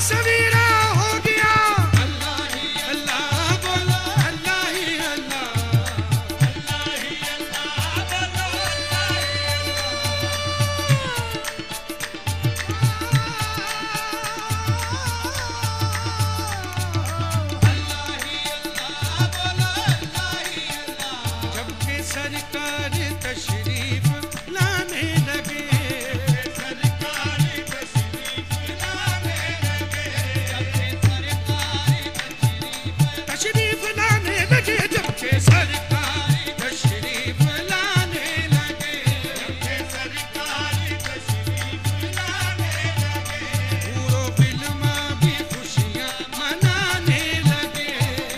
सवेरा हो गया। अल्लाह ही अल्लाह बोलो, अल्लाह ही अल्लाह, अल्लाह ही अल्लाह बोलो, अल्लाह ही सरकार तशरीफ लाने लगे, सरकार तशरीफ लाने लगे, तशरीफ लाने लगे, जबकि सरकार तशरीफ लाने लगे, जबकि सरकार तशरीफ लाने लगे, पूरो बिलमा भी खुशियां मनाने लगे,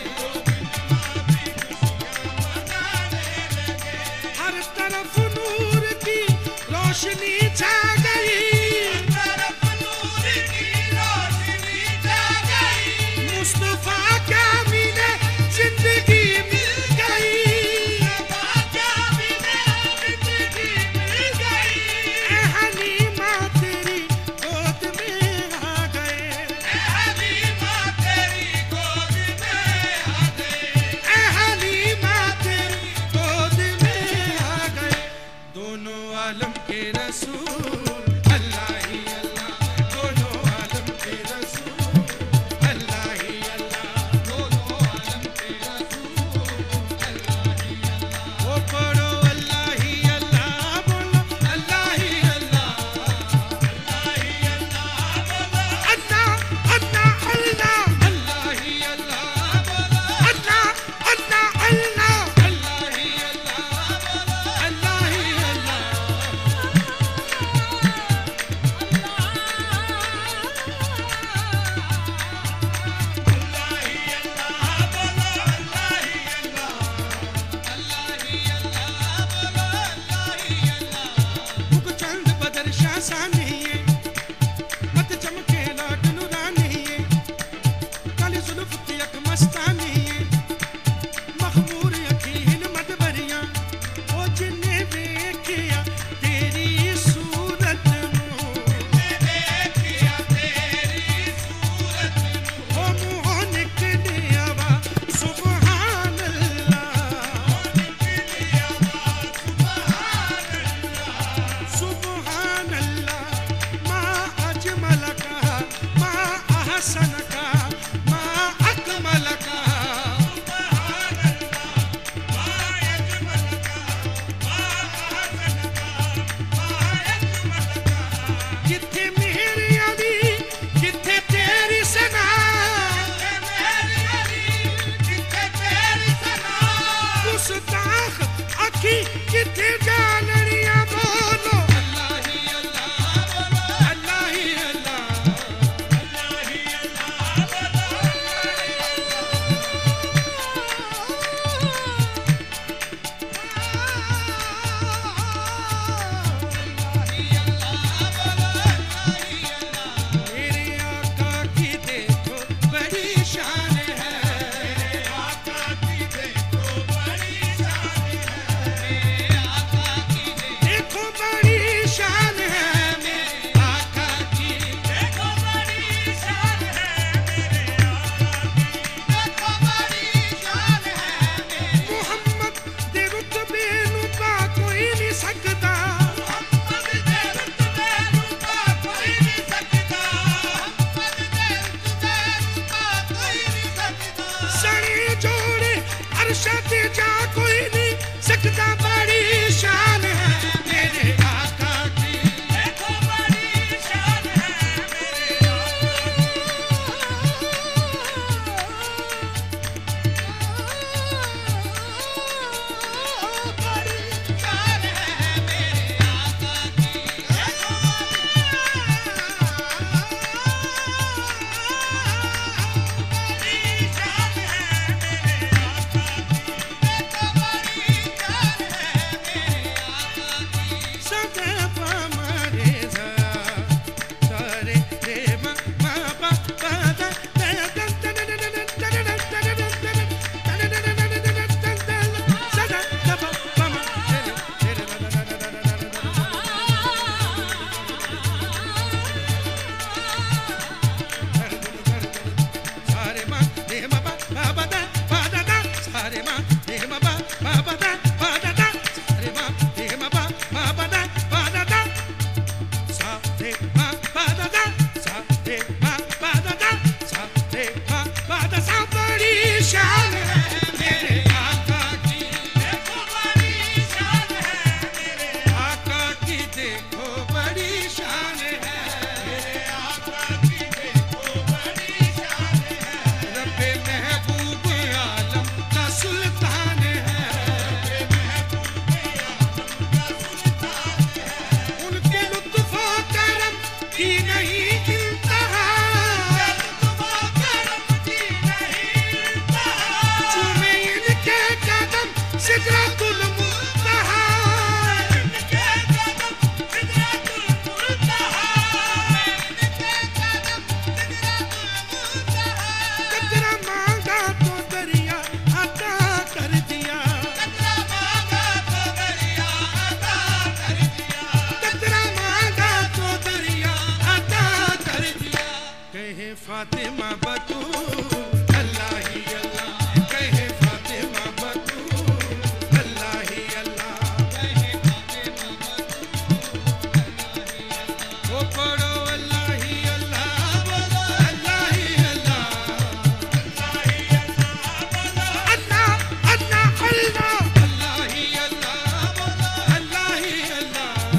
हर तरफ नूर की रोशनी छा गई, हर तरफ नूर की रोशनी छा गई, मुस्तफा क्या मिले जिंदगी मिल गई, मुस्तफा क्या मिले जिंदगी मिल गई। ए हलीमा तेरी गोद में आ गए, ए हलीमा तेरी गोद में आ गए, ए हलीमा तेरी गोद में आ गए। दोनों आलम के रसूल अल्लाह ही अल्लाह, दोनों आलम के रसूल अल्लाह ही अल्लाह, दोनों आलम के रसूल अल्लाह ही अल्लाह। वो पढ़ो अल्लाह ही अल्लाह बोलो, अल्लाह ही अल्लाह, अल्लाह ही अल्लाह बोलो, अल्लाह अल्लाह अल्लाह, अल्लाह ही अल्लाह बोलो, अल्लाह अल्लाह अल्लाह, अल्लाह ही अल्लाह बोलो, अल्लाह ही अल्लाह। चंद बदर शासा नहीं है, मत चमके लाट नुरानी है, काली जुल्फ की अक मस्तानी है, मखमूर अखीन मदबरियां, ओ जिन्ने देखिया तेरी सूरत नू, देखिया तेरी सूरत नू, ओ मुँह निकलिया वा सुभान अल्लाह, निकलिया वा सुभान अल्लाह, सुभान अल्लाह, फातिमा बतूल अल्लाह ही अल्लाह कहे फातिमा बतूल अल्लाह ही अल्लाह कहे फातिमा बतूल वो पढ़ो अल्लाह ही अल्लाह बोलो अल्लाह ही अल्लाह अल्लाह ही अल्लाह बोलो अल्लाह अल्लाह अल्लाह अल्लाह ही अल्लाह बोलो अल्लाह ही अल्लाह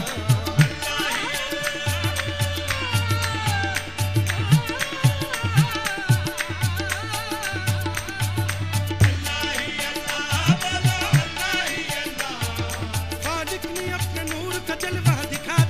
खालिक ने अपने नूर का जलवा दिखा